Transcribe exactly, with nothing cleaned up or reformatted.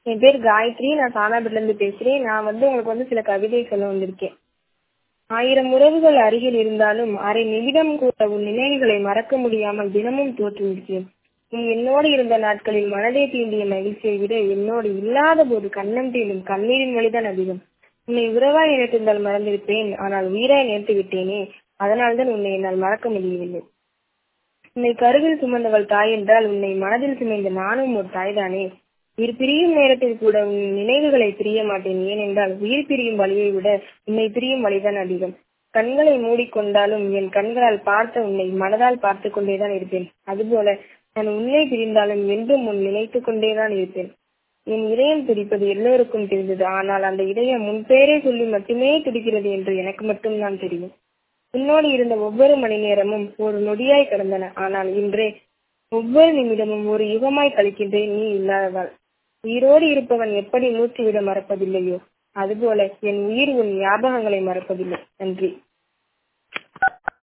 என் பேர் காயத்ரி. நான் சானாபேட்ல இருந்து பேசுறேன். நான் வந்து உங்களுக்கு வந்து சில கவிதை சொல்ல வந்திருக்கேன். ஆயிரம் உறவுகள் அருகில் இருந்தாலும் அரை நிமிடம் கூட உன் நினைவுகளை மறக்க முடியாமல் தினமும் தோற்றுவிக்கிறேன். நீ என்னோடு இருந்த நாட்களில் மனதை தீண்டிய மகிழ்ச்சியை விட என்னோடு இல்லாத போது கண்ணம் தீண்டும் கண்ணீரின் வழிதான் அதிகம். உன்னை உறவாய் நினைத்திருந்தால் மறந்திருப்பேன், ஆனால் உயிராய் நினைத்து விட்டேனே, அதனால்தான் உன்னை என்னால் மறக்க முடியவில்லை. உன்னை கருவில் சுமந்தவள் தாய் என்றால் உன்னை மனதில் சுமைந்த நானும் ஒரு தாய்தானே. உயிர் பிரியும் நேரத்தில் கூட உன் நினைவுகளை பிரிய மாட்டேன். ஏனென்றால் உயிர் பிரியும் வழியை விட உன்னை பிரியும் வழிதான் அதிகம். கண்களை மூடிக்கொண்டாலும் என் கண்களால் பார்த்த உன்னை மனதால் பார்த்து கொண்டேதான் இருப்பேன். அதுபோல நான் உன்னை பிரிந்தாலும் என்றும் உன் நினைத்து கொண்டேதான் இருப்பேன். என் இதயம் துடிப்பது எல்லோருக்கும் தெரிந்தது. ஆனால் அந்த இதயம் உன் பெயரை சொல்லி மட்டுமே துடிக்கிறது என்று எனக்கு மட்டும்தான் தெரியும். உன்னோடு இருந்த ஒவ்வொரு மணி நேரமும் ஒரு நொடியாய் கடந்தன. ஆனால் இன்றே ஒவ்வொரு நிமிடமும் ஒரு யுகமாய் கழிக்கின்றேன் நீ இல்லாததால். உயிரோடு இருப்பவன் எப்படி மூச்சு விட மறப்பதில்லையோ அதுபோல என் உயிர் உன் ஞாபகங்களை மறப்பதில்லை. நன்றி.